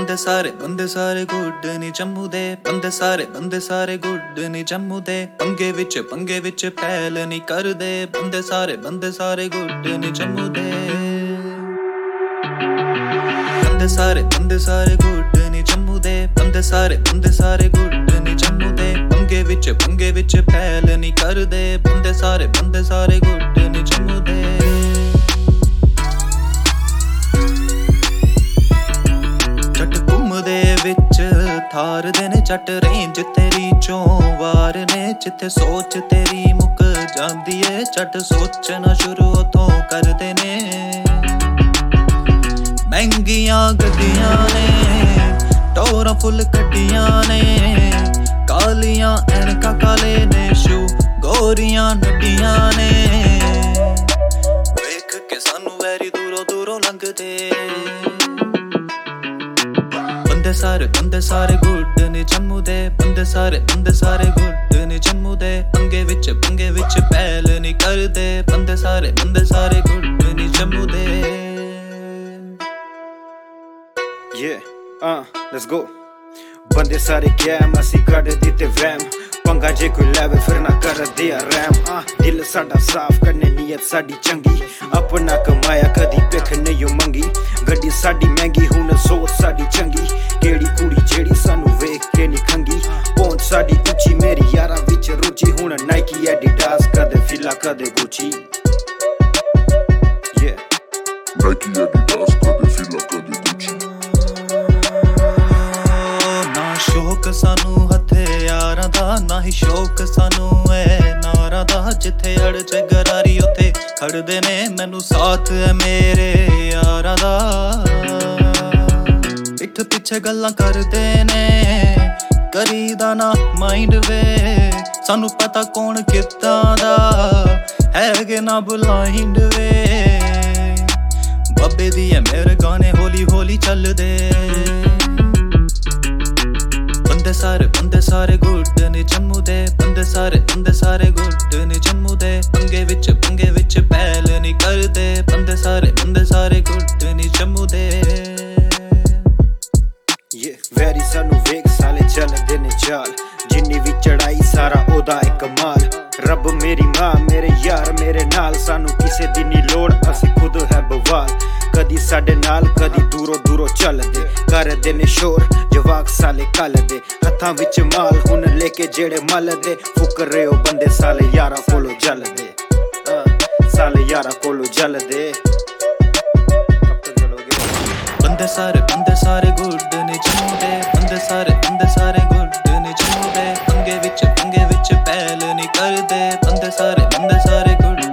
ਬੰਦੇ ਸਾਰੇ ਗੁੱਡ ਨੀ ਜੰਮੂ ਦੇ ਬੰਦੇ ਸਾਰੇ ਗੁੱਡ ਨੀ ਜੰਮੂ ਦੇ ਪੰਗੇ ਵਿੱਚ ਫੈਲ ਨੀ ਕਰਦੇ ਬੰਦੇ ਸਾਰੇ ਗੁੱਡ ਨੀ ਜੰਮੂ ਦੇ ਬੰਦੇ ਸਾਰੇ ਗੁੱਡ ਨੀ ਜੰਮੂ ਦੇ ਬੰਦੇ ਸਾਰੇ ਗੁੱਡ ਨੀ ਜੰਮੂ ਦੇ ਪੰਗੇ ਵਿੱਚ ਫੈਲ ਨੀ ਕਰਦੇ ਬੰਦੇ ਸਾਰੇ ਗੁੱਡ ਨੀ ਜੰਮੂ ਦੇ ਵਿੱਚ ਥਾਰ ਦੇ ਨੇ ਜੱਟ ਰੇਂਜ ਤੇਰੀ ਚੋਂ ਵਾਰ ਨੇ ਜਿੱਥੇ ਸੋਚ ਤੇਰੀ ਮੁੱਕ ਜਾਂਦੀ ਏ ਜੱਟ ਸੋਚਣਾ ਸ਼ੁਰੂ ਉਥੋਂ ਕਰਦੇ ਨੇ ਮਹਿੰਗੀਆਂ ਗੱਡੀਆਂ ਨੇ ਟੋਰਾਂ ਫੁੱਲ ਕੱਢੀਆਂ ਨੇ ਕਾਲੀਆਂ ਐਨਕਾਂ ਕਾਲੇ ਨੇ ਸ਼ੂ ਗੋਰੀਆਂ ਨੱਡੀਆਂ ਨੇ ਵੇਖ ਕੇ ਸਾਨੂੰ ਵੈਰੀ ਦੂਰੋਂ ਲੰਘਦੇ ਬੰਦੇ ਸਾਰੇ ਗੁੱਡ ਨੇ ਜੰਮੂ ਦੇ ਬੰਦੇ ਸਾਰੇ ਗੁੱਡ ਨੇ ਜੰਮੂ ਦੇ ਪੰਗੇ ਵਿੱਚ ਪਹਿਲ ਨਹੀਂ ਕਰਦੇ ਬੰਦੇ ਸਾਰੇ ਗੁੱਡ ਨੇ ਜੰਮੂ ਦੇ let's go ਬੰਦੇ ਸਾਰੇ ਗੈਮ ਅਸੀਂ ਕੱਢ ਦਿੱਤੇ ਵੈਮ ਪੰਗਾ ਜੇ ਕੋਈ ਲੈਵੇ ਫਿਰ ਨਾ ਕਰਦੇ ਆ ਰੈਮ ਦਿਲ ਸਾਡਾ ਸਾਫ਼ ਕਰਨੇ ਨੀਅਤ ਸਾਡੀ ਚੰਗੀ ਆਪਣਾ ਕਮਾਇਆ ਕਦੀ ਭਿੱਖ ਨਹੀਂ ਮੰਗੀ ਗੱਡੀ ਸਾਡੀ ਮਹਿੰਗੀ ਹੁਣ ਸੋਚ ਸਾਡੀ ਚੰਗੀ ਕਿਹੜੀ ਕੁੜੀ ਜਿਹੜੀ ਸਾਨੂੰ ਵੇਖ ਕੇ ਨਹੀਂ ਖੰਗੀ ਪਹੁੰਚ ਸਾਡੀ ਉੱਚੀ ਮੇਰੀ ਯਾਰਾਂ ਵਿੱਚ ਰੁਚੀ ਹੁਣ ਨਾਈਕੀ ਐਡੀਡਾਸ ਕਦੇ ਫਿਲਾ ਕਦੇ ਗੁੱਚੀ ਨਾਈਕੀ ਐਡੀਡਾਸ ਕਦੇ ਫਿਲਾ ਕਦੇ ਗੁੱਚੀ ਨਾ ਸ਼ੌਕ ਸਾਨੂੰ ਹਥਿਆਰਾਂ ਦਾ ਨਾ ਹੀ ਸ਼ੌਕ ਸਾਨੂੰ ਐ ਨਾਰਾਂ ਦਾ ਜਿੱਥੇ ਅੜ ਚ ਗਰਾਰੀ ਉੱਥੇ ਖੜਦੇ ਨੇ ਮੈਨੂੰ ਸਾਥ ਐ ਮੇਰੇ ਯਾਰਾਂ ਦਾ ਪਿੱਠ ਪਿੱਛੇ ਗੱਲਾਂ ਕਰਦੇ ਨੇ ਕਰੀਦਾ ਨਾ ਮਾਈਂਡ ਵੇ ਸਾਨੂੰ ਪਤਾ ਕੌਣ ਕਿੱਦਾਂ ਦਾ ਹੈਗੇ ਨਾ ਬਲਾਈਂਡ ਵੇ ਬਾਬੇ ਦੀ ਐ ਮੇਰੇ ਗਾਣੇ ਹੌਲੀ ਚੱਲਦੇ ਬੰਦੇ ਸਾਰੇ ਗੁੱਡ ਨੇ ਜੰਮੂ ਦੇ ਬੰਦੇ ਸਾਰੇ ਗੁੱਡ ਨੇ ਜੰਮੂ ਦੇ ਪੰਗੇ ਵਿੱਚ ਪਹਿਲ ਨਹੀਂ ਕਰਦੇ ਬੰਦੇ ਸਾਰੇ ਗੁੱਡ ਨੇ ਜੰਮੂ ਦੇ ਵੈਰੀ ਸਾਨੂੰ ਵੇਖ ਸਾਲੇ ਚੱਲਦੇ ਨੇ ਚਾਲ ਜਿੰਨੀ ਵੀ ਚੜਾਈ ਸਾਰਾ ਉਹਦਾ ਇੱਕ ਕਮਾਲ ਰੱਬ ਮੇਰੀ ਮਾਂ ਮੇਰੇ ਯਾਰ ਮੇਰੇ ਨਾਲ ਸਾਨੂੰ ਕਿਸੇ ਦੀ ਨੀ ਲੋੜ ਅਸੀਂ ਖੁਦ ਹੈ ਬਵਾਲ ਕਦੀ ਸਾਡੇ ਨਾਲ ਕਦੀ ਦੂਰੋਂ ਚੱਲਦੇ ਕਰਦੇ ਨੇ ਸ਼ੋਰ ਜਵਾਕ ਸਾਲੇ ਕੱਲਦੇ ਹੱਥਾਂ ਵਿੱਚ ਮਾਲ ਹੁਣ ਲੈ ਕੇ ਜਿਹੜੇ ਮਲਦੇ ਫੁੱਕ ਰਹੇ ਹੋ ਬੰਦੇ ਸਾਲੇ ਯਾਰਾਂ ਕੋਲੋਂ ਜਲਦੇ ਸਾਲੇ ਯਾਰਾਂ ਕੋਲੋਂ ਜਲਦੇ ਬੰਦੇ ਸਾਰੇ ਗੁੱਡ ਨੇ ਜੰਮੂ ਦੇ ਬੰਦੇ ਸਾਰੇ ਗੁੱਡ ਨੇ ਜੰਮੂ ਦੇ ਪੰਗੇ ਵਿੱਚ ਪਹਿਲ ਨਹੀਂ ਕਰਦੇ ਬੰਦੇ ਸਾਰੇ ਗੁੱਡ